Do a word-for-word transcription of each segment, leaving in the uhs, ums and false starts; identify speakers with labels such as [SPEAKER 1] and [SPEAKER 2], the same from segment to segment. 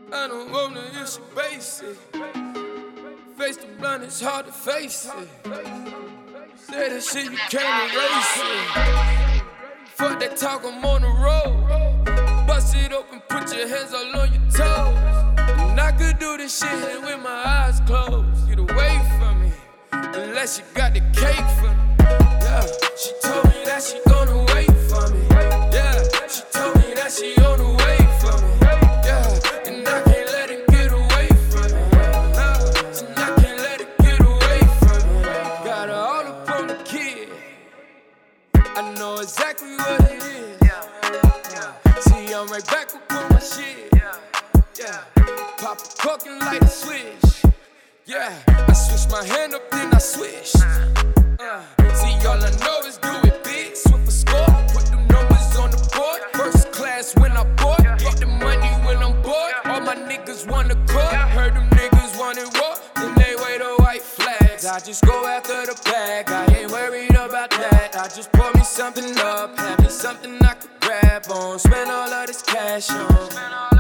[SPEAKER 1] I don't want the issue basic. Face the blunt, it's hard to face it. Say that shit, you can't erase it. Fuck that talk, I'm on the road. Bust it open, put your hands all on your toes. And I could do this shit here with my eyes closed. Get away from me, unless you got the cake for me. Yeah, she told me that she gonna wait for me. Yeah, she told me that she on the way for me. Yeah, and I can't let it get away from me. Nah, so I can't let it get away from me. Got her all up on the kid. I know exactly what it is. See, I'm right back up on my shit. Yeah, pop a cork and light a switch. Yeah, I switch my hand up, then I switch. Uh, see, all I know is do it big. Swift a score, put the numbers on the board. First class when I bought, get the money when I'm bored. All my niggas wanna court, heard them niggas wanted war. Then they wave the white flags. I just go after the bag, I ain't worried about that. I just pour me something up, have me something I could grab on. Spend all of this cash on.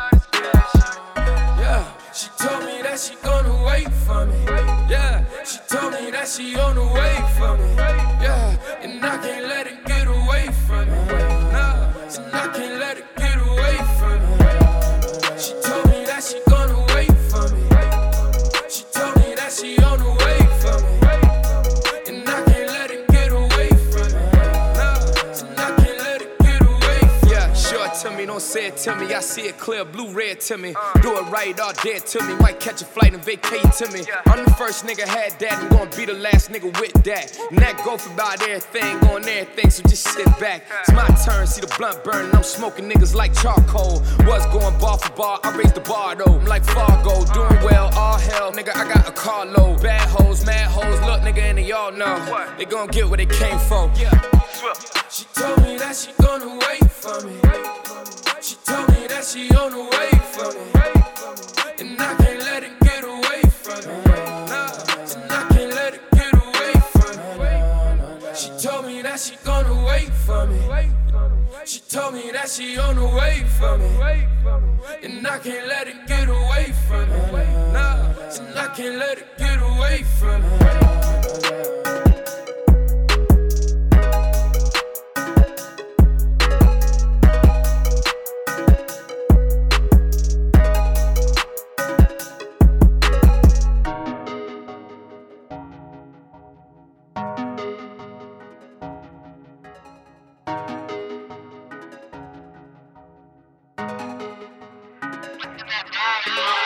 [SPEAKER 1] Yeah, she told me that she gonna wait for me. Yeah, she told me that she on the way for me. Yeah, and I can't let it get away from me. Nah, so I can't let it get away from me. She told me that she gonna wait for me. She told me that she on the way for me. And I can't let it get away from me. Nah, so I can't let it get away from me. Yeah, sure to me, don't say it to me. I see it clear, blue red to me. Do it right, all dead to me. Might catch a flight and vacate to me. I'm the first nigga had that and gonna be the last nigga with that. And that go for about everything, on everything, so just sit back. It's my turn, see the blunt burning. I'm smoking niggas like charcoal. Was going bar for bar, I raised the bar though. I'm like Fargo, doing well, all hell. Nigga, I got a carload. Bad hoes, mad hoes, look nigga, and they all know. They gon' get what they came for. Yeah. She told me that she gonna wait for me. She told me that she on the way for me. And I can't let it get away from me. Nah, so I can't let it get away from me. She told me that she gonna wait for me. She told me that she on the way for me. And I can't let it get away from me. Nah, so I can't let it get away from me.
[SPEAKER 2] Yeah.